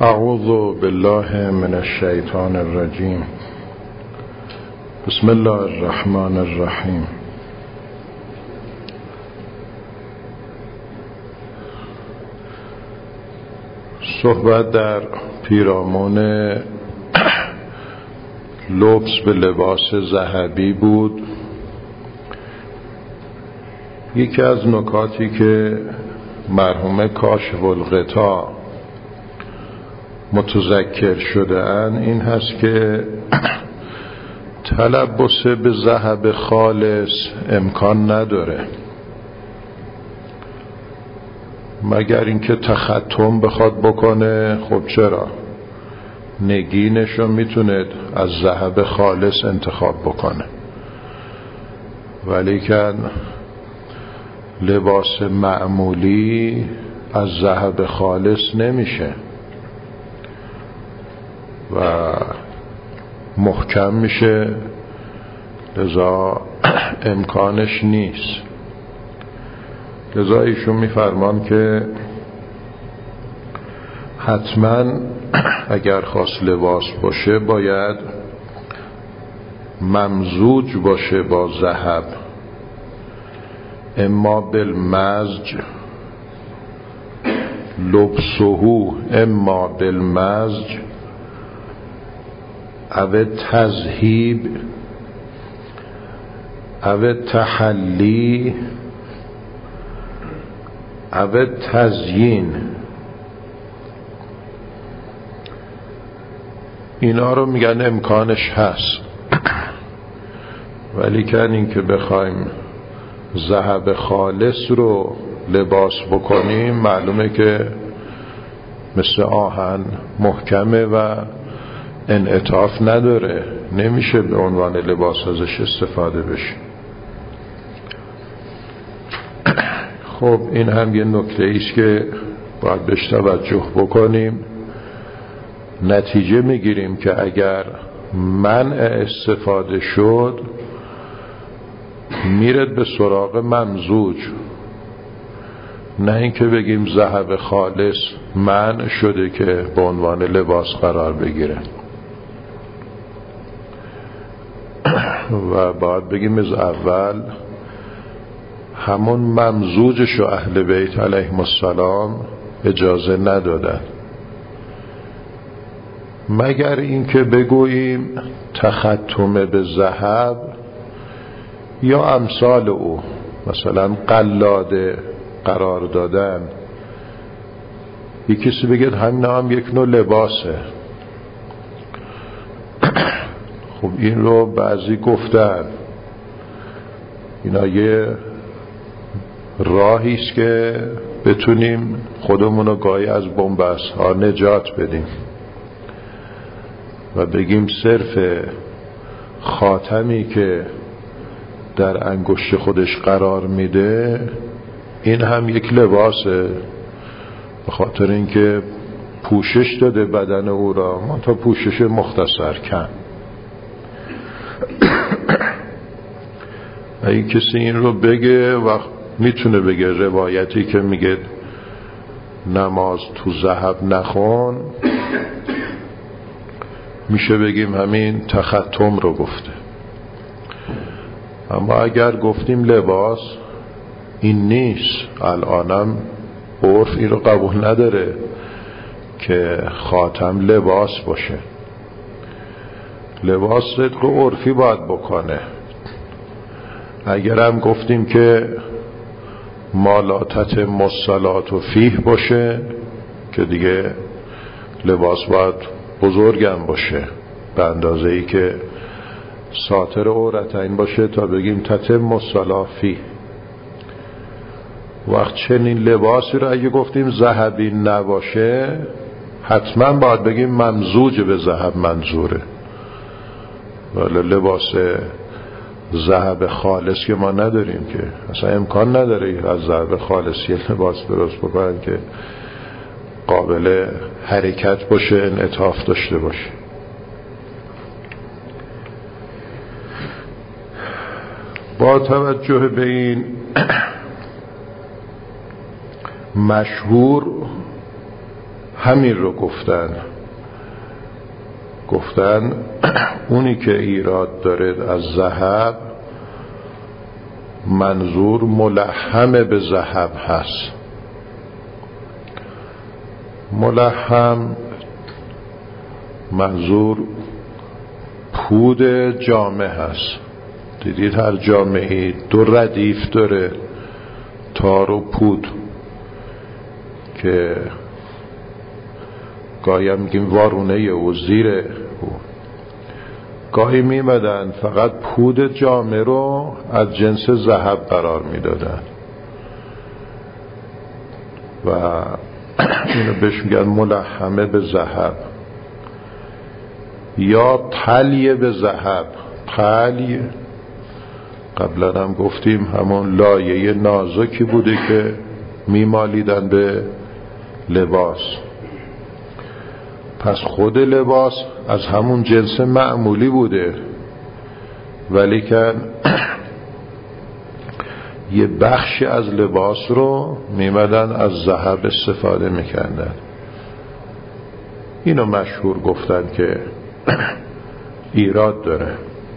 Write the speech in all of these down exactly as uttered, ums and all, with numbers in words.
اعوذ بالله من الشیطان الرجیم. بسم الله الرحمن الرحیم. صحبت در پیرامون لبس به لباس ذهبی بود. یکی از نکاتی که مرحوم کاشف الغطا متذکر شده اند این هست که تلبس به ذهب خالص امکان نداره مگر اینکه تختم بخواد بکنه. خب چرا؟ نگینشو میتونه از ذهب خالص انتخاب بکنه، ولیکن لباس معمولی از ذهب خالص نمیشه و محکم میشه، لذا امکانش نیست. لذا ایشون میفرمان که حتما اگر خواست لباس باشه باید ممزوج باشه با ذهب، اما بالمزج لبسه، اما بالمزج او تذهیب او تحلی او تزیین. اینا رو میگن امکانش هست، ولی که این که بخوایم ذهب خالص رو لباس بکنیم معلومه که مثل آهن محکمه و انعطاف نداره، نمیشه به عنوان لباس ازش استفاده بشه. خب این هم یه نکته ایست که باید بهش توجه بکنیم. نتیجه میگیریم که اگر منع استفاده شد میرد به سراغ ممزوج، نه اینکه بگیم ذهب خالص منع شده که به عنوان لباس قرار بگیره. و باید بگیم از اول همون ممزوجش و اهل بیت علیهم السلام اجازه ندادن، مگر اینکه بگوییم تختم به ذهب یا امثال او، مثلا قلاده قرار دادن. یکی کسی بگه همین هم یک نوع لباسه. خب این رو بعضی گفتن اینا یه راهیست که بتونیم خودمون رو گاهی از بن‌بست ها نجات بدیم و بگیم صرف خاتمی که در انگشت خودش قرار میده این هم یک لباسه، به خاطر اینکه پوشش داده بدن او را، ما تا پوشش مختصر کن. اگه کسی این رو بگه و میتونه بگه روایتی که میگه نماز تو ذهب نخون، میشه بگیم همین تختم رو گفته. اما اگر گفتیم لباس، این نیست. الانم عرف این رو قبول نداره که خاتم لباس باشه. لباس صدق و عرفی باید بکنه. اگر هم گفتیم که مالاتت مصلات و فیه باشه، که دیگه لباس باید بزرگم باشه به اندازه ای که ساتر عورتین باشه تا بگیم تتم الصلاة فیه. وقت چنین لباسی رو اگه گفتیم ذهبی نباشه حتما باید بگیم ممزوج به ذهب منظوره، ولی لباس ذهب خالص که ما نداریم، که اصلا امکان نداره از ذهب خالص یه لباس درست بکنن که قابل حرکت باشه، انعطاف داشته باشه. با توجه به این مشهور همین رو گفتن گفتن اونی که ایراد داره از ذهب منظور ملحم به ذهب هست. ملحم منظور پود جامه هست. دیدید هر جامعی دو ردیف داره، تار و پود، که گاهی هم میگیم وارونه و زیره. گاهی میمدن فقط پود جامه رو از جنس ذهب قرار میدادن و اینو بهش میگن ملحمه به ذهب یا تلیه به ذهب. تلیه قبلا هم گفتیم همون لایه نازکی بوده که میمالیدن به لباس. پس خود لباس از همون جنس معمولی بوده، ولی که یه بخشی از لباس رو میمدن از ذهب استفاده میکردن. اینو مشهور گفتن که ایراد داره.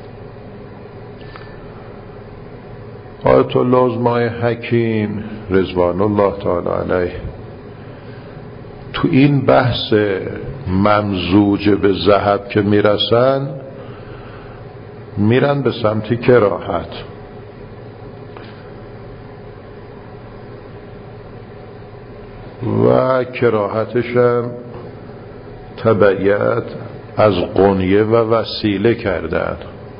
آیت الله عظمای حکیم رضوان الله تعالی علیه تو این بحث ممزوج به ذهب که میرسن میرن به سمت کراهت. و کراهتش هم تبعیت از قنیه و وسیله کردن.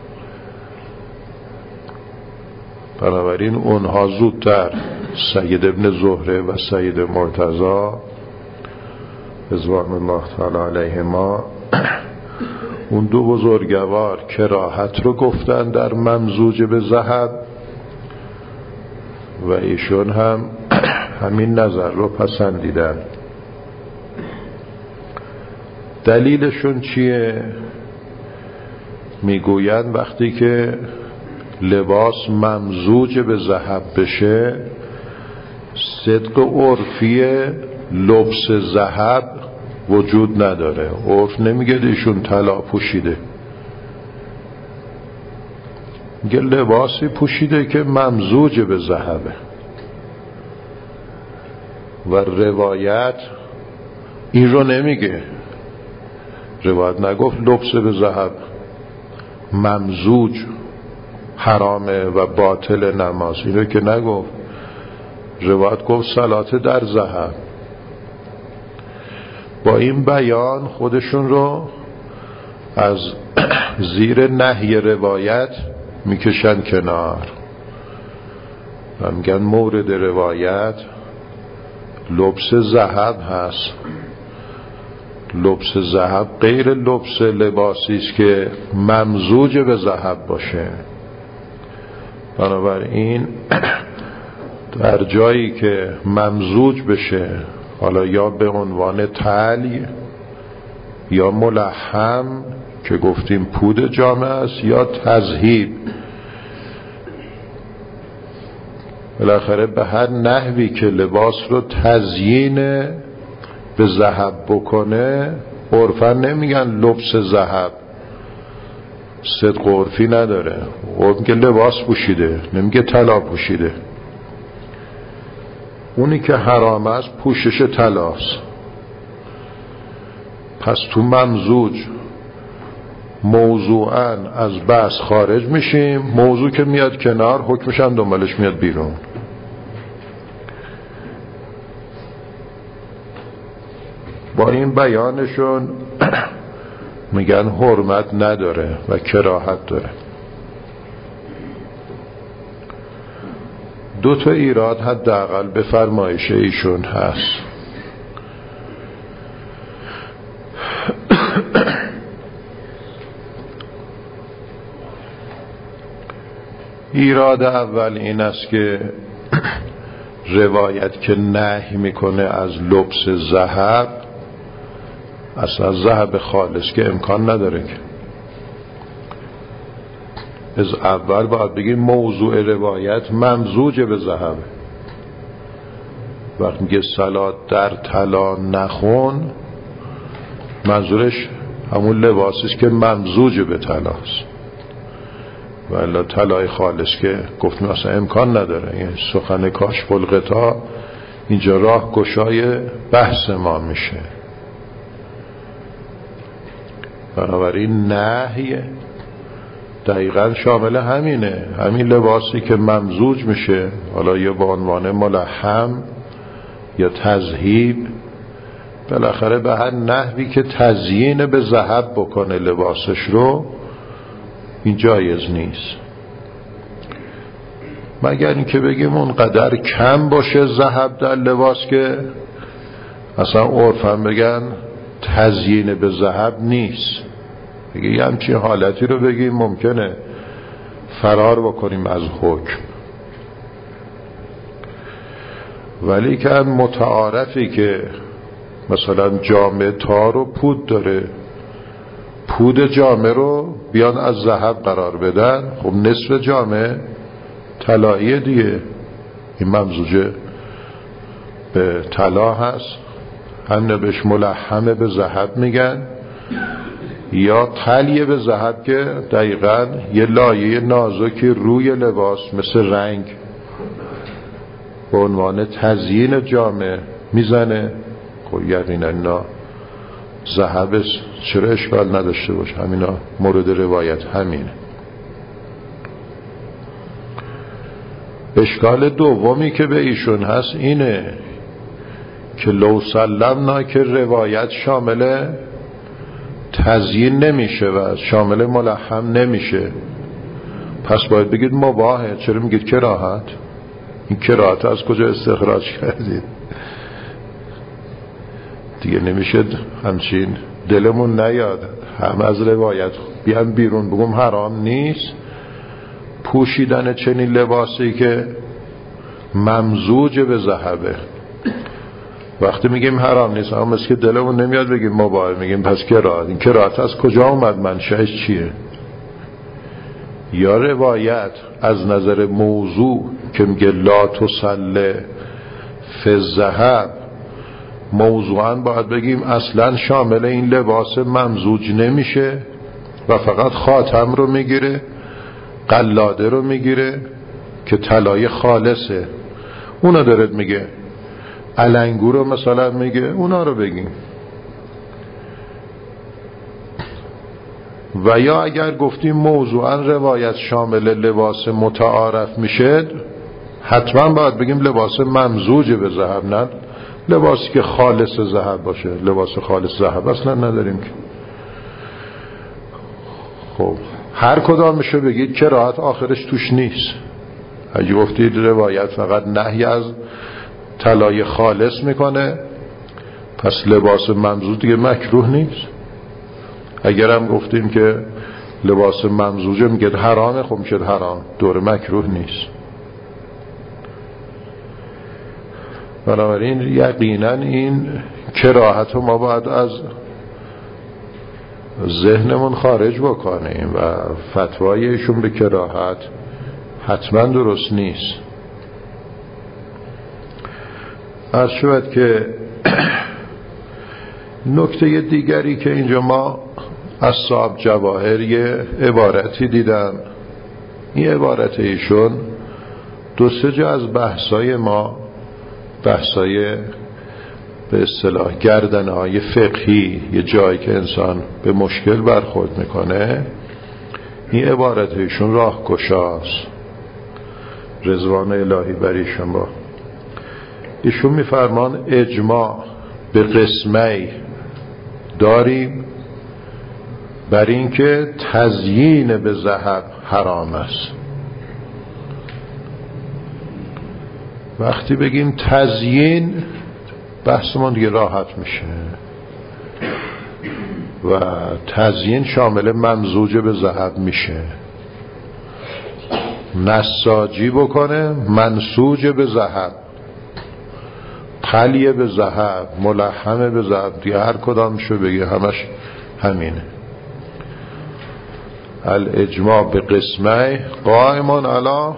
بنابراین اونها زودتر سید ابن زهره و سید مرتضی رضوان الله تعالی علیهما اون دو بزرگوار کراهت رو گفتن در ممزوج به ذهب و ایشون هم همین نظر رو پسندیدن. دلیلشون چیه؟ میگویند وقتی که لباس ممزوج به ذهب بشه صدق عرفی لبس ذهب وجود نداره. عرف نمیگه ایشون طلا پوشیده، میگه لباسی پوشیده که ممزوج به ذهبه. و روایت این رو نمیگه. روایت نگفت لبس به ذهب ممزوج حرامه و باطل نماز، اینو که نگفت. روایت گفت صلات در ذهب. با این بیان خودشون رو از زیر نهی روایت میکشن کنار و میگن مورد روایت لبس ذهب هست. لبس ذهب غیر لبس لباسی است که ممزوج به ذهب باشه. بنابراین در جایی که ممزوج بشه، حالا یا به عنوان تلی یا ملحم که گفتیم پود جامه است یا تذهیب، بالاخره به هر نحوی که لباس رو تزیین به ذهب بکنه، عرفا نمیگن لبس ذهب، صدق عرفی نداره. عرف میگه لباس پوشیده، نمیگه طلا پوشیده. اونی که حرام است پوشش طلاست. پس تو ممزوج موضوعاً از بحث خارج میشیم، موضوع که میاد کنار حکمش هم دنبالش میاد بیرون. با این بیانشون میگن حرمت نداره و کراهت داره. دو تا ایراد حداقل به فرمایش ایشون هست. ایراد اول این است که روایت که نهی میکنه از لبس ذهب، اصلا ذهب خالص که امکان نداره که. از اول باید بگیم موضوع روایت ممزوج به ذهب. وقتی میگه صلات در طلا نخون، منظورش همون لباسیست که ممزوج به طلاست، ولی طلای خالص که گفتیم اصلا امکان نداره. این سخن کاشف الغطا اینجا راه گشای بحث ما میشه. بنابراین نهی دقیقا شامل همینه، همین لباسی که ممزوج میشه، حالا یا با عنوان ملحم یا تذهیب، بالاخره به هر نحوی که تزیین به ذهب بکنه لباسش رو، این جایز نیست، مگر اینکه بگیم اونقدر کم باشه ذهب در لباس که اصلا عرفاً بگن تزیین به ذهب نیست. بگه یه همچین حالتی رو بگیم ممکنه فرار بکنیم از حکم. ولی که متعارفی که مثلا جامه تار و پود داره، پود جامه رو بیان از ذهب قرار بدن، خب نصف جامه طلایی دیگه، این ممزوجه به طلا هست، هم بهش ملحمه به ذهب میگن، یا تلیه به ذهب که دقیقاً یه لایه نازکی روی لباس مثل رنگ به عنوان تزیین جامه میزنه. خب یقینا اینا ذهب چرا اشکال نداشته باشه، همینا مورد روایت همینه. اشکال دومی که به ایشون هست اینه که لو سلمنا که روایت شامل تزیین نمیشه و شامل ملحم نمیشه، پس باید بگید مباهه. چرا میگید کراهت؟ این کراهت از کجا استخراج کردید؟ دیگه نمیشه همچین دلمون نیاد هم از روایت بیان بیرون بگم حرام نیست پوشیدن چنین لباسی که ممزوج به ذهبه. وقتی میگیم حرام نیست اما مثل که دلمون نمیاد بگیم مباح، میگیم پس کراهت. این کراهت از کجا اومد؟ منشأش چیه؟ یا روایت از نظر موضوع که میگه لا تسله فی الذهب، موضوعاً باید بگیم اصلا شامل این لباس ممزوج نمیشه و فقط خاتم رو میگیره، قلاده رو میگیره که طلای خالصه، اونا دارد میگه. علنگو رو مثلا میگه، اونا رو بگیم. و یا اگر گفتیم موضوعاً روایت شامل لباس متعارف میشه، حتما باید بگیم لباس ممزوج به ذهب، نه لباسی که خالص ذهب باشه. لباس خالص ذهب اصلا نداریم که. خب هر کدام میشه بگید که راحت آخرش توش نیست. اگه گفتید روایت فقط نهی از طلای خالص میکنه، پس لباس ممزوج دیگه مکروه نیست. اگر هم گفتیم که لباس ممزوجه میگه حرامه، خب میشه حرام، دور مکروه نیست. بنابراین یقینا این کراهت رو ما باید از ذهنمون خارج بکنیم و فتوایشون به کراهت حتما درست نیست. عرض شود که نکته دیگری که اینجا ما از صاحب جواهر یه عبارتی دیدم، این عبارت ایشون دو سه جا از بحثای ما، بحثای به اصطلاح گردنهای فقهی، یه جایی که انسان به مشکل برخورد میکنه، این عبارت ایشون راه گشاست، رضوان الهی بر ایشون. با ایشون میفرمان اجماع به قسمی داریم بر این که تزیین به ذهب حرام است. وقتی بگیم تزیین بحثمون دیگه راحت میشه و تزیین شامل ممزوج به ذهب میشه. نساجی بکنه منسوج به ذهب، طلیه به ذهب، ملحمه به ذهب، دیگه هر کدامشو بگه همش همینه. الاجماع به قسمه قائمان علی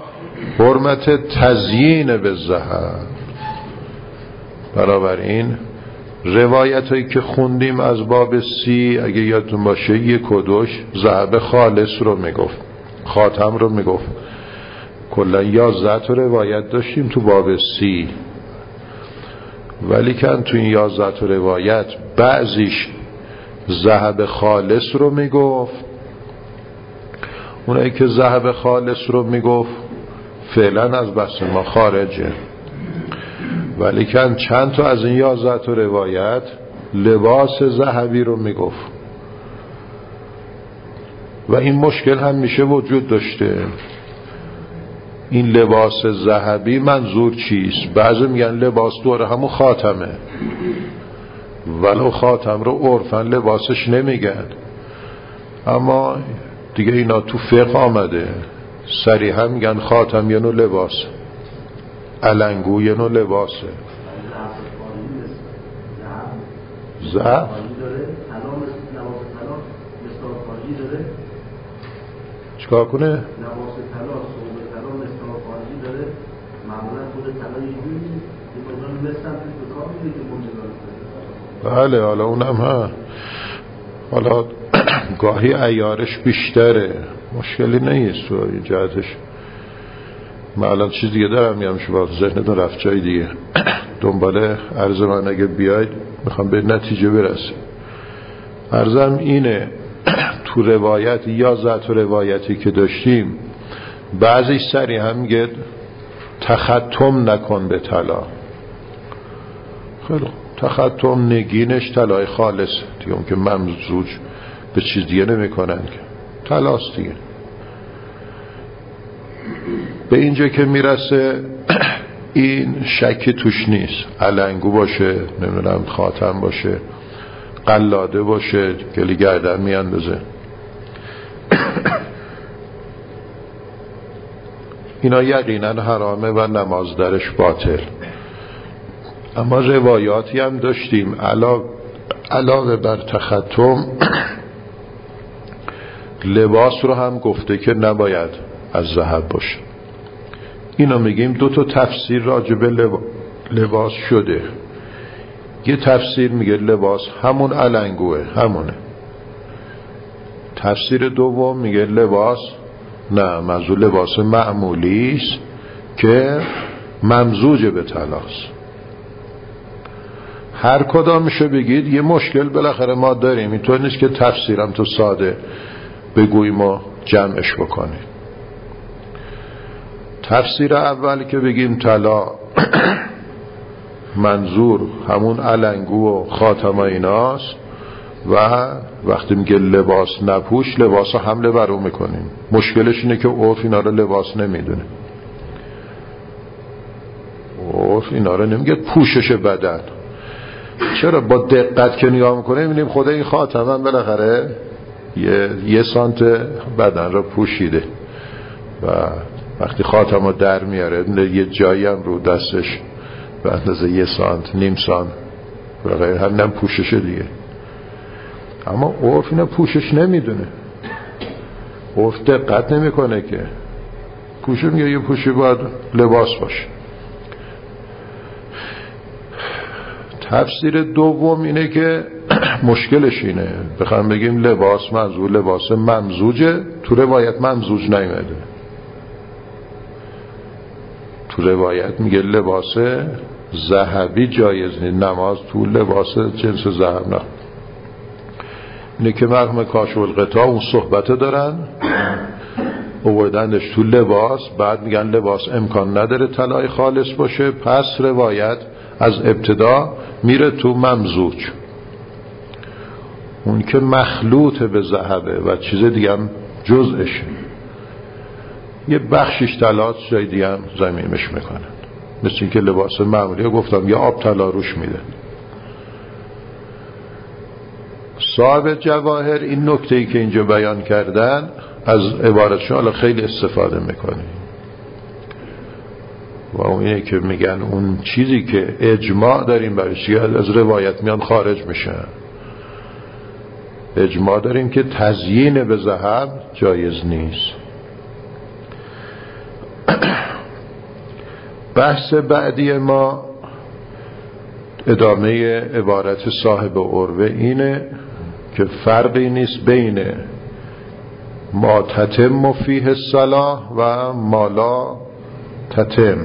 حرمت تزیین به ذهب. بنابراین روایت هایی که خوندیم از باب سی اگه یادتون باشه یک و دوش ذهب خالص رو میگفت، خاتم رو میگفت. کلا یازده تا روایت داشتیم تو باب سی، ولی که تو این یازده تا روایت بعضیش ذهب خالص رو میگفت. اونایی که ذهب خالص رو میگفت فعلا از بحث ما خارجه، ولی که چند تا از این یازده تا روایت لباس ذهبی رو میگفت و این مشکل هم میشه وجود داشته. این لباس ذهبی منظور چیست؟ بعضی میگن لباس دوره همون خاتمه، ولو خاتم رو عرفاً لباسش نمیگن، اما دیگه اینا تو فقه آمده صریحا میگن خاتم یه نوع لباس، علنگو یه نوع لباسه. زهب چکار کنه؟ لباس طلا، صوب طلا، مثل خارجی داره، معمولا خود طلا یه جوری یه مقدار مثل هم به کار میده که مجزا. بله حالا اونم ها، حالا گاهی عیارش بیشتره، مشکلی نیست تو این جهتش. من الان چیز دیگه دارم میام، شما ذهنتون رفت جای دیگه. دنبال عرض من اگه بیاید میخوام به نتیجه برسیم. عرضم اینه تو روایت یا ذات روایتی که داشتیم بعضی سری هم میگه تختم نکن به طلا. خیلی تختم نگینش طلای خالص دیگه، اون که ممزوج به چیز دیگه نمی کنن که طلاست دیگه. به اینجا که میرسه این شکی توش نیست، علنگو باشه، نمیدونم خاتم باشه، قلاده باشه، گلی گردن میاندازه، اینا یقینا حرامه و نماز درش باطل. اما روایاتی هم داشتیم علاوه علاوه بر تختم لباس رو هم گفته که نباید از ذهب باشه. اینا میگیم دو تا تفسیر راجع به لباس شده. یه تفسیر میگه لباس همون علنگوه، همونه. تفسیر دوم میگه لباس نه، منظور لباس معمولی است که ممزوج به طلاست. هر کدامشو بگید یه مشکل بالاخره ما داریم. اینطور نیست که تفسیرم تو ساده بگوییم و جمعش بکنیم. تفسیر اولی که بگیم طلا منظور همون علنگو و خاتم ایناست و وقتی میگه لباس نپوش، لباس رو حمله برو میکنیم. مشکلش اینه که عرف اینا رو لباس نمیدونه. عرف اینا رو نمیگه پوشش بدن. چرا با دقت که نگاه میکنه میبینیم خدا این خاتم هم بالاخره یه, یه سانت بدن رو پوشیده و وقتی خاتم رو در میاره یه جایی هم رو دستش به اندازه یه سانت، نیم سانت بالاخره هم نم پوششه دیگه. اما عرف اینو پوشش نمیدونه، عرف دقت نمیکنه که پوشه میگه یه پوشی باید لباس باشه. تفسیر دوم اینه که مشکلش اینه بخوام بگیم لباس منظور لباس ممزوجه، تو روایت ممزوج نیومده. تو روایت میگه لباس ذهبی جایز نیست، نماز تو لباس جنس ذهب نه. اینه که مرحوم کاشف الغطا اون صحبت دارن اووردنش تو لباس، بعد میگن لباس امکان نداره طلای خالص باشه، پس روایت از ابتدا میره تو ممزوج، اون که مخلوط به ذهبه و چیز دیگه هم جزءشه، یه بخشش طلاست، جای دیگه هم زمینش میکنن. مثل این که لباس معمولی گفتم یا آب طلا روش میده. صاحب جواهر این نکته‌ای که اینجا بیان کردن از عبارتشون حالا خیلی استفاده میکنه و اون اینه که میگن اون چیزی که اجماع داریم برش از روایت میان خارج میشن. اجماع داریم که تزیین به ذهب جایز نیست. بحث بعدی ما ادامه عبارت صاحب عروه اینه که فرقی نیست بین ما تتم فیه الصلاح و ما لا تتم.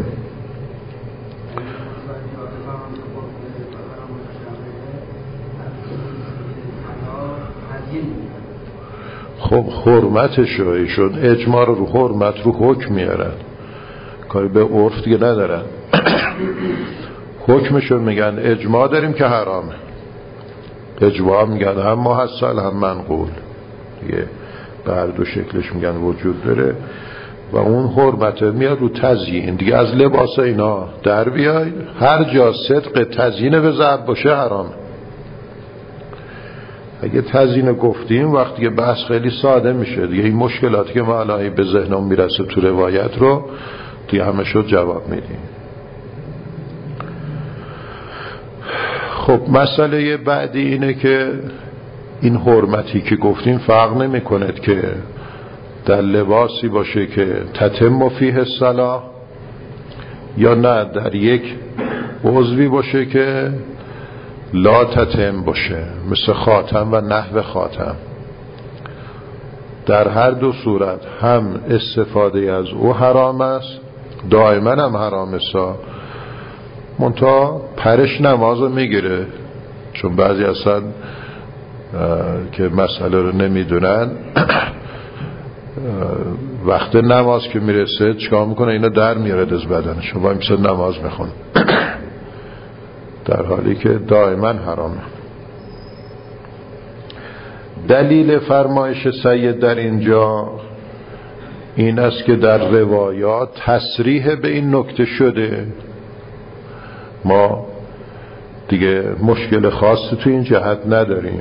خب حرمتش رو ایشون اجماع رو حرمت رو حکم میارن، کاری به عرف دیگه ندارن. حکمشون میگن اجماع داریم که حرامه، اجماع میگن هم محصل هم منقول، دیگه به هر دو شکلش میگن وجود داره. و اون حرمت میاد رو تزیین دیگه، از لباس اینا در بیای هر جا صدق تزیین به ذهب باشه حرامه. اگه تزیین گفتیم وقتی که بحث خیلی ساده میشه دیگه، این مشکلاتی که ما الان به ذهنم میرسه تو روایت رو دیگه همه شد جواب میدیم. خب مسئله بعدی اینه که این حرمتی که گفتیم فرق نمی کند که در لباسی باشه که تتم فیه الصلاح یا نه در یک عضوی باشه که لا تتم باشه، مثل خاتم و نحو خاتم. در هر دو صورت هم استفاده از او حرام است، دائما هم حرام است، منتها پرش نماز رو میگیره. چون بعضی اصلا که مسئله رو نمیدونن وقت نماز که میرسه چیکار میکنه؟ اینا در میارد از بدنش، شما میشه نماز میخونه در حالی که دائما حرامه. دلیل فرمایش سید در اینجا این است که در روایات تصریح به این نکته شده. ما دیگه مشکل خاصی تو این جهت نداریم.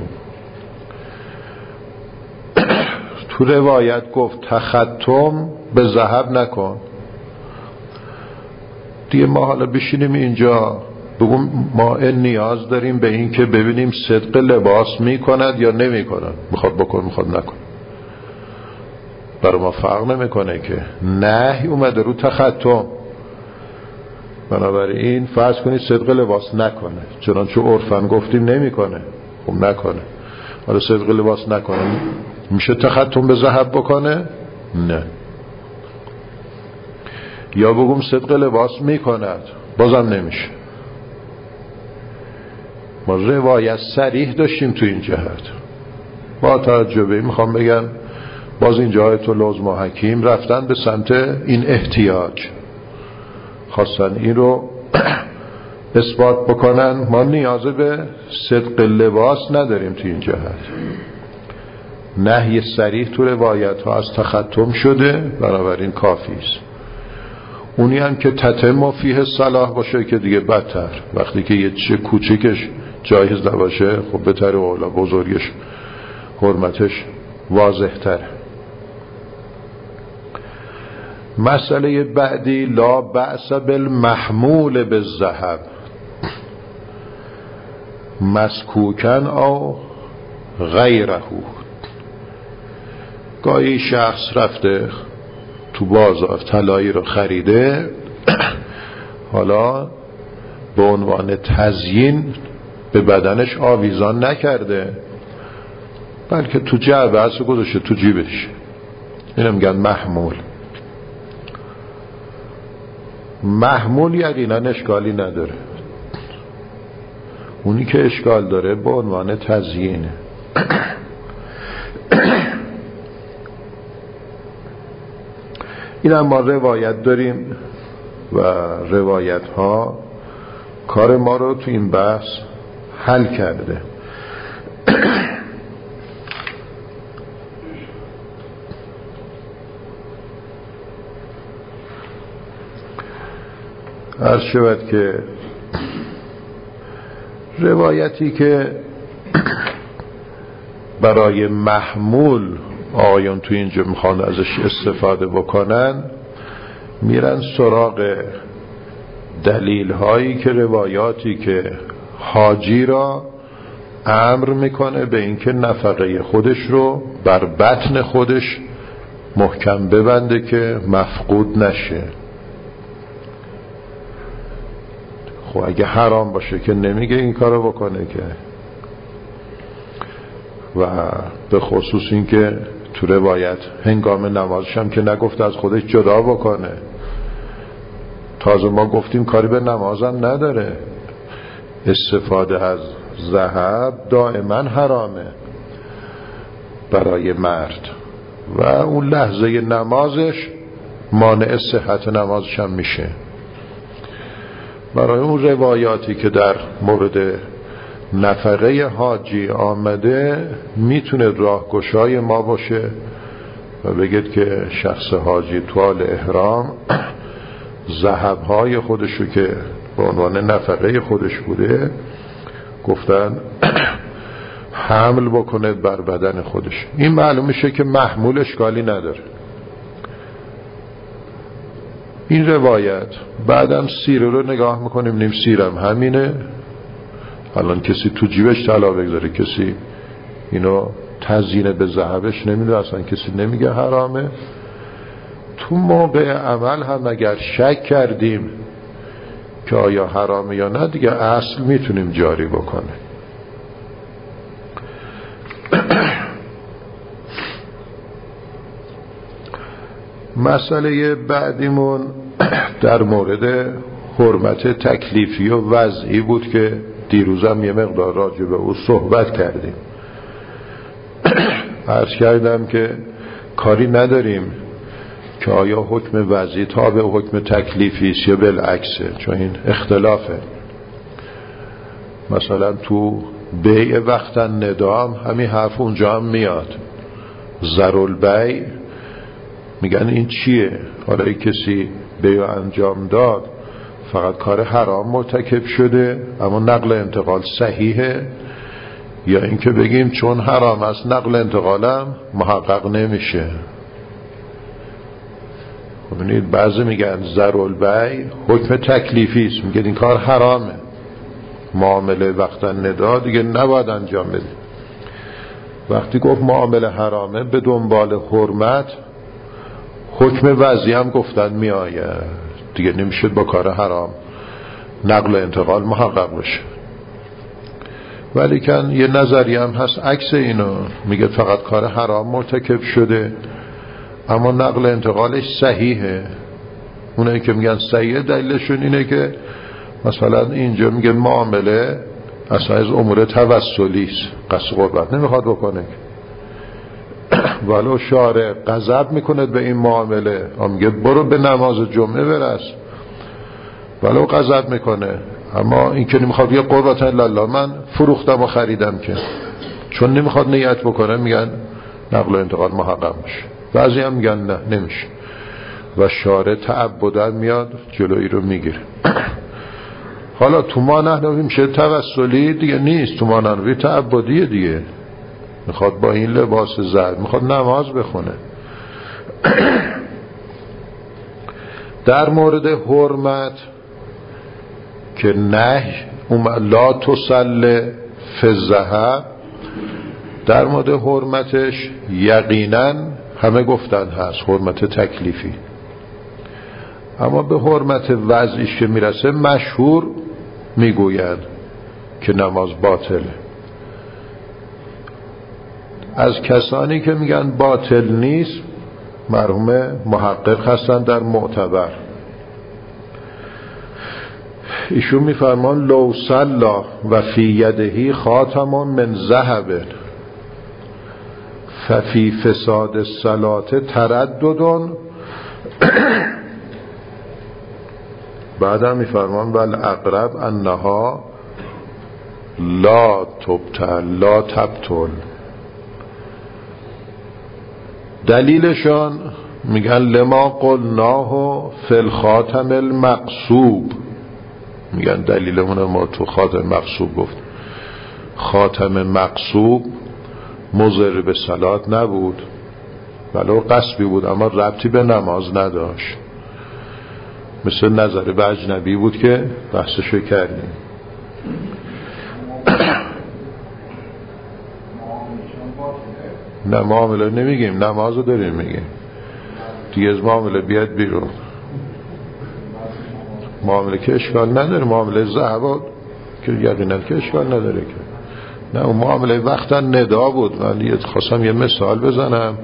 تو روایت گفت تختم به ذهب نکن. دیگه ما حالا بشینیم اینجا بگم ما این نیاز داریم به این که ببینیم صدق لباس میکند یا نمیکند، میخواد بکن میخواد نکن، برای ما فرق نمیکنه که نهی اومده رو تختم. بنابراین فرض کنید صدق لباس نکنه، چنانچه عرفاً گفتیم نمیکنه، خب نکنه. حالا صدق لباس نکنه میشه تختم به ذهب بکنه؟ نه. یا بگم صدق لباس میکند، بازم نمیشه. ما روایت صریح داشتیم تو این جهت. با توجه به این میخوام بگم باز این جای تو لازم و حکیم رفتن به سمت این احتیاج، خواستن این رو اثبات بکنن. ما نیاز به صدق لباس نداریم تو این جهت. نهی صریح تو روایت ها از تختم شده، بنابراین کافی است. اونی هم که تتم فیه صلاح باشه که دیگه بدتر، وقتی که یه چه کوچکش جایز نباشه خب بهتره، اولا بزرگش حرمتش واضح تره. مسئله بعدی لا بأس بالمحمول بالذهب مسکوکن او غیره. گاهی شخص رفته تو بازار طلایی رو خریده، حالا به عنوان تزیین به بدنش آویزان نکرده، بلکه تو جعبه هست و گذاشته تو جیبش. اینو میگن محمول. محمول یقینا اشکالی نداره. اونی که اشکال داره به عنوان تزیینه. این هم ما روایت داریم و روایت ها کار ما رو تو این بحث حل کرده. عرض شود که روایتی که برای محمول آقایان تو اینجا میخوان ازش استفاده بکنن، میرن سراغ دلیل هایی که روایاتی که حاجی را امر میکنه به اینکه نفقه خودش رو بر بطن خودش محکم ببنده که مفقود نشه. خب اگه حرام باشه که نمیگه این کارو بکنه که. و به خصوص این که تو روایت هنگام نمازش هم که نگفت از خودش جدا بکنه. تازه ما گفتیم کاری به نمازم نداره. استفاده از ذهب دائما حرامه برای مرد و اون لحظه نمازش مانع صحت نمازش هم میشه. برای اون روایاتی که در مورد نفقه حاجی آمده میتونه راهگشای ما باشه و بگید که شخص حاجی طوال احرام ذهب‌های خودشو که به عنوان نفقه خودش بوده گفتن حمل بکنه بر بدن خودش. این معلوم میشه که محمول اشکالی نداره. این روایت بعدم سیره رو نگاه میکنیم، نیم سیرم همینه. الان کسی تو جیبش طلا بگذاره، کسی اینو تزیین به ذهبش نمیده، اصلا کسی نمیگه حرامه. تو موقع عمل هم اگر شک کردیم که آیا حرامه یا نه دیگه اصل میتونیم جاری بکنه. مسئله بعدیمون در مورد حرمت تکلیفی و وضعی بود که دیروزم یه مقدار راجع به او صحبت کردیم. عرض کردم که کاری نداریم که آیا حکم وضعی تابع حکم تکلیفی است یا بالعکسه، چون این اختلافه. مثلا تو بیع وقت ندام همین حرف اونجا هم میاد. ضرالبیع میگن این چیه؟ حالا ای کسی بیع انجام داد فقط کار حرام مرتکب شده اما نقل انتقال صحیحه، یا اینکه بگیم چون حرام است نقل انتقالم محقق نمیشه. ببینید بعضی میگن ضرالبیع حکم تکلیفی است، میگن این کار حرامه، معامله وقت ندا دیگه نباید انجام بده. وقتی گفت معامله حرامه به دنبال حرمت حکم وضعی هم گفتن می آید دیگه، نمیشه با کار حرام نقل انتقال محقق بشه. ولی کن یه نظریه هم هست عکس اینو، میگه فقط کار حرام مرتکب شده اما نقل انتقالش صحیحه. اونایی که میگن صحیحه دلیلشون اینه که مثلا اینجا میگه معامله اصلا از امور توسلی است، قصد قربت نمیخواد بکنه، ولو شارع غضب میکند به این معامله، میگه برو به نماز جمعه برس، ولو غضب میکنه، اما این که نمیخواد یه قربت الله من فروختم و خریدم که، چون نمیخواد نیت بکنه میگن نقل و انتقال محقق میشه. بعضی هم میگن نه نمیشه و شارع تعبداً میاد جلوی رو میگیره. حالا تو ما نحنوی میشه توسلی دیگه نیست، تو ما نحنوی تعبدیه دیگه، میخواد با این لباس زرد میخواد نماز بخونه. در مورد حرمت که نه لا تصل فی الذهب، در مورد حرمتش یقینا همه گفتن هست حرمت تکلیفی، اما به حرمت وضعیش که میرسه مشهور میگوید که نماز باطله. از کسانی که میگن باطل نیست مرحوم محقق هستن در معتبر. ایشون میفرمان لو صلا و فی یدهی خاتم من ذهب ففی فساد الصلاة تردد. بعدم میفرمان بل اقرب انها لا تبتل لا تبتل. دلیلشان میگن لما قلناه فی الخاتم المقصوب، میگن دلیلمون ما تو خاتم مقصوب گفت. خاتم مقصوب مضر به صلات نبود ولو قصبی بود اما ربطی به نماز نداشت، مثل نظر به اجنبی بود که بحثشو کردیم. نه معامله نمیگیم، نمازو داریم میگیم دیگه، از معامله بیاد بیرون. معامله که اشکال نداره، معامله ذهب که یقینا که اشکال نداره که نه، اون معامله وقتا ندا بود. من خواستم یه مثال بزنم.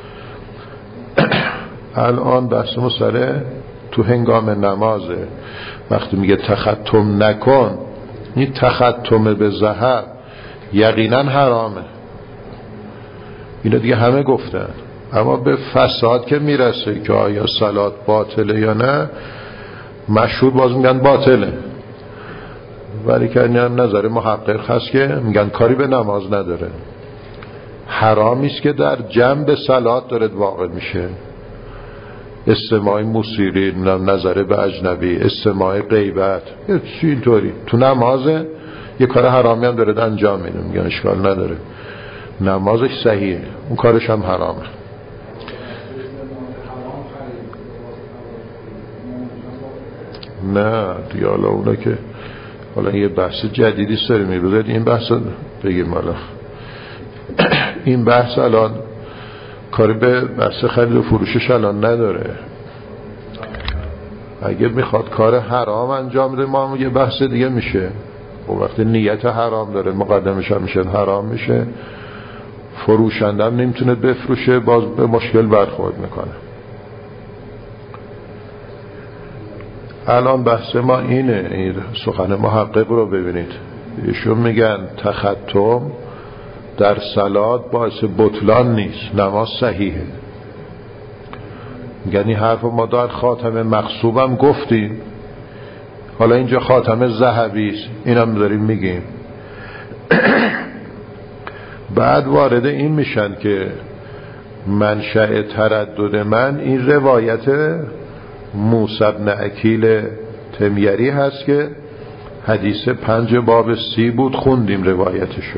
الان بحث ما سره تو هنگام نمازه، وقتی میگه تختم نکن، این تختم به ذهب یقینا حرامه، اینو دیگه همه گفتن. اما به فساد که میرسه که آیا صلات باطله یا نه، مشهور باز میگن باطله، ولی که این هم نظر محقق هست که میگن کاری به نماز نداره. حرامیست که در جنب صلات داره واقع میشه، استماع موسیقی، نظر به اجنبی، استماع غیبت، چی اینطوری تو نمازه یه کار حرامی هم داره انجام میده، میگن اشکال نداره، نمازش صحیحه، اون کارش هم حرامه. نه دیگه حالا اونا که حالا یه بحث جدیدی سر میبودید، این بحث بگیم حالا این بحث الان کاری به بحث خرید و فروشش الان نداره. اگه میخواد کار حرام انجام بده ما یه بحث دیگه میشه، و وقتی نیت حرام داره مقدمش هم میشه حرام میشه، فروشنده هم نمیتونه بفروشه، باز به مشکل برخورد میکنه. الان بحث ما اینه، این سخن محقق رو ببینید، ایشون میگن تختم در صلات باعث بطلان نیست، نماز صحیحه. میگن این حرف ما در خاتم مغصوبم گفتیم، حالا اینجا خاتم ذهبی است، اینم داریم میگیم. بعد وارد این میشن که منشأ تردد من این روایت موسی بن عکیل تمیری هست که حدیث پنج باب سی بود، خوندیم روایتشو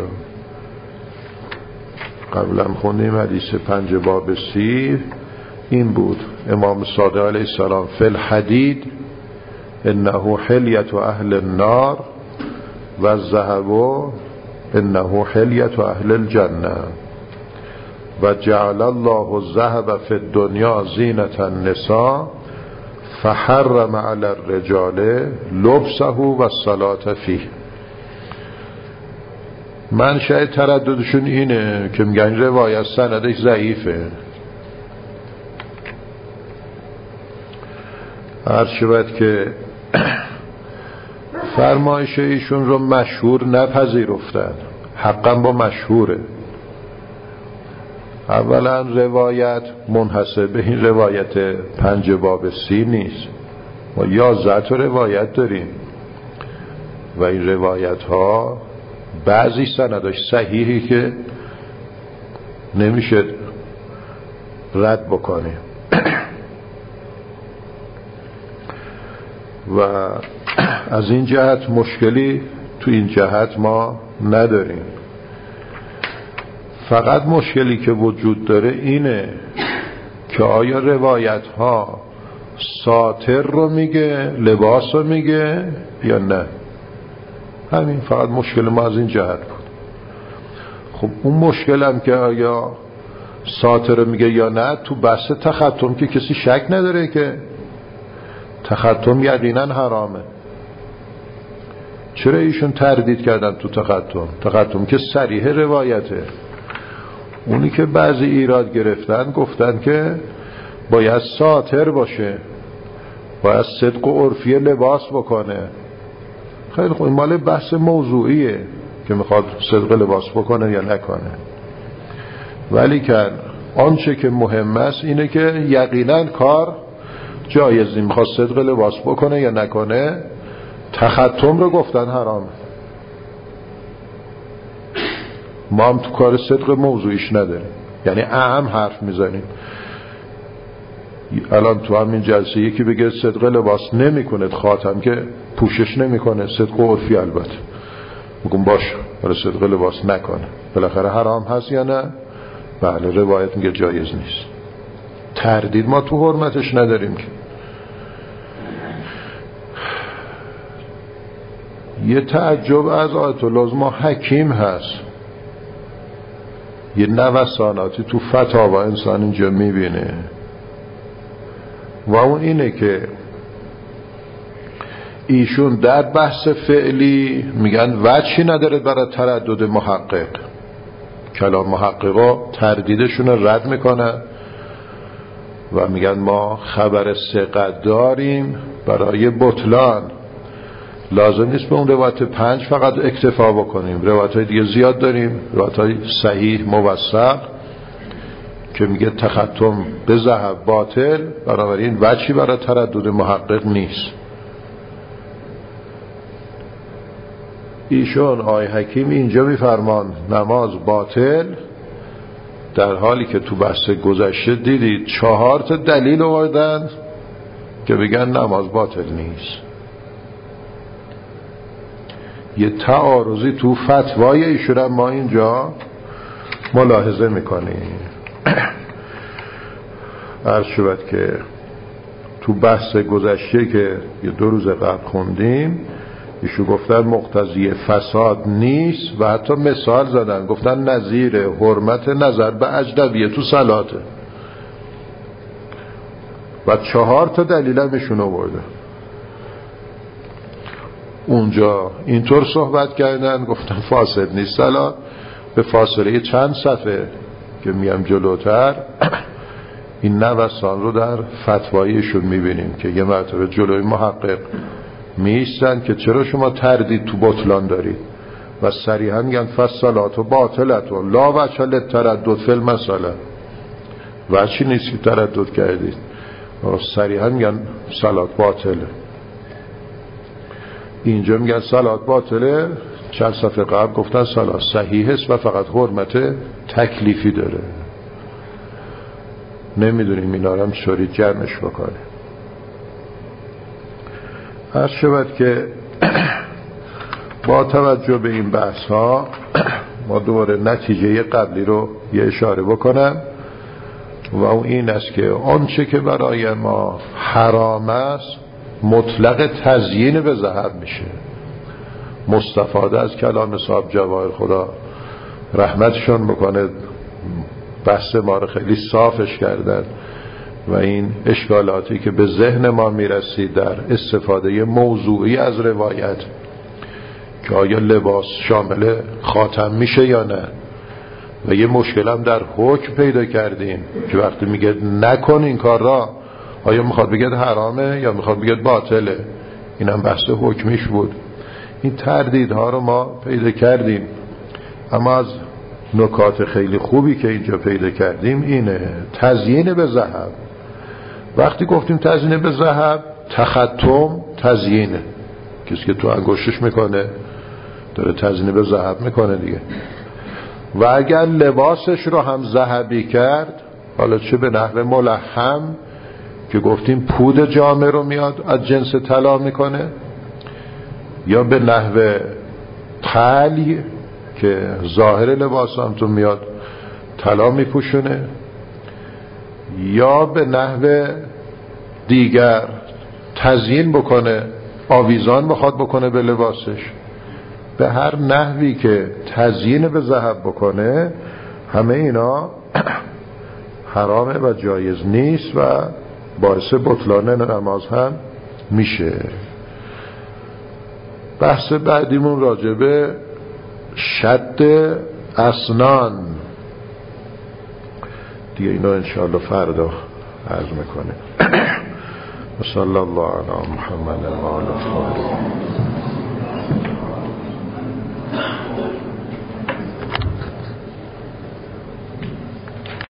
قبلا، خوندیم حدیث پنج باب سی این بود: امام صادق علیه السلام فی الحدید انه حلیت اهل النار و الذهب انه حلیت اهل الجنه و جعل الله الذهب فی الدنیا زینة النساء فحرم علی الرجال لبسه و الصلاة فیه. منشأ ترددشون اینه که میگن روایت سندش ضعیفه. عرض شود که فرمایش ایشون رو مشهور نپذیرفتن، حقا با مشهوره. اولا روایت منحصر به این روایت پنج باب سی نیست، ما یازده تا روایت داریم و این روایت ها بعضی سنداش صحیحی که نمیشه رد بکنیم و از این جهت مشکلی تو این جهت ما نداریم. فقط مشکلی که وجود داره اینه که آیا روایت ها ساتر رو میگه، لباس رو میگه یا نه. همین فقط مشکل ما از این جهت بود. خب اون مشکل هم که آیا ساتر رو میگه یا نه، تو بحث تختم که کسی شک نداره که تختم یقینا حرامه. چرا ایشون تردید کردن تو تختم؟ تختم که صریح روایته. اونی که بعضی ایراد گرفتن گفتن که باید ساتر باشه، باید صدق و عرفی لباس بکنه. خیلی خوب، این مال بحث موضوعیه که میخواد صدق لباس بکنه یا نکنه، ولی که آنچه که مهم است اینه که یقینا کار جایزی، میخواد صدق لباس بکنه یا نکنه. تختم رو گفتن حرامه، ما هم تو کار صدق موضوعیش نداریم، یعنی اهم حرف میزنیم. الان تو همین جلسه یکی بگه صدق لباس نمیکنه، خاتم که پوشش نمیکنه، صدق و عرفی البته، میگم باشه ولی صدق لباس نکنه، بالاخره حرام هست یا نه؟ بله، روایت میگه جایز نیست. تردید ما تو حرمتش نداریم که. یه تعجب از آیت الله ما حکیم هست، یه نوساناتی تو فتاوا انسان اینجا میبینه و اون اینه که ایشون در بحث فعلی میگن وجهی نداره برای تردد محقق. کلام محققا تردیدشون رو رد میکنن و میگن ما خبر ثقت داریم برای بطلان. لازم نیست به اون روایت پنج فقط اکتفا بکنیم، روایت های دیگه زیاد داریم، روایت های صحیح موثق که میگه تختم به ذهب باطل، بنابراین وجهی برای تردد محقق نیست. ایشون آقای حکیم اینجا میفرمان نماز باطل، در حالی که تو بحث گذشته دیدید چهار تا دلیل آوردن که بگن نماز باطل نیست. یه تعارضی تو فتوای ایشون ما اینجا ملاحظه میکنیم. عرض شود که تو بحث گذشته که یه دو روز قبل خوندیم ایشون گفتن مقتضی فساد نیست و حتی مثال زدن، گفتن نظیر حرمت نظر به اجنبیه تو صلاته و چهار تا دلیل هم ایشون آورده. اونجا اینطور صحبت کردن، گفتن فاسد نیست صلات، به فاصله چند صفحه که میام جلوتر این نوسان رو در فتوایشون میبینیم که یه مرتبه جلوی محقق میستن که چرا شما تردید تو بطلان دارید و صریحا میگن فصلات و باطلت و لا وجه للتردد فی المساله، وجهی نیست که تردد کردید، صریحا میگن صلات باطله. اینجا میگن صلات باطله، چند صفحه قبل گفتن صلات صحیح است و فقط حرمت تکلیفی داره. نمیدونیم اینا رو هم چطوری جمعش بکنه. عرض شود که با توجه به این بحث ها ما دوباره نتیجه قبلی رو یه اشاره بکنم و اون این است که آنچه که برای ما حرام است مطلق تزیین به ذهب میشه. مستفاده از کلام صاحب جواهر خدا رحمتشون بکنه بحث ما رو خیلی صافش کردن و این اشکالاتی که به ذهن ما میرسید در استفاده موضوعی از روایت که آیا لباس شامل خاتم میشه یا نه، و یه مشکل هم در حکم پیدا کردیم که وقتی میگه نکن این کار را آیا میخواد بگید حرامه یا میخواد بگید باطله. این هم بحث حکمیش بود. این تردیدها رو ما پیدا کردیم، اما از نکات خیلی خوبی که اینجا پیدا کردیم اینه تزیین به ذهب. وقتی گفتیم تزیین به ذهب، تختم تزیینه، کسی که تو انگشتش میکنه داره تزیین به ذهب میکنه دیگه. و اگر لباسش رو هم ذهبی کرد، حالا چه به نحو ملحم که گفتیم پود جامه رو میاد از جنس طلا میکنه، یا به نحو طلی که ظاهر لباس هم تو میاد طلا میپوشونه، یا به نحو دیگر تزیین بکنه، آویزان بخواد بکنه به لباسش، به هر نحوی که تزیین به ذهب بکنه همه اینا حرامه و جایز نیست و باعث بطلان نماز هم میشه. بحث بعدیمون راجبه شد اسنان دیگه، اینا انشاءالله فردا عرض میکنه. صلی الله علی محمد و آله.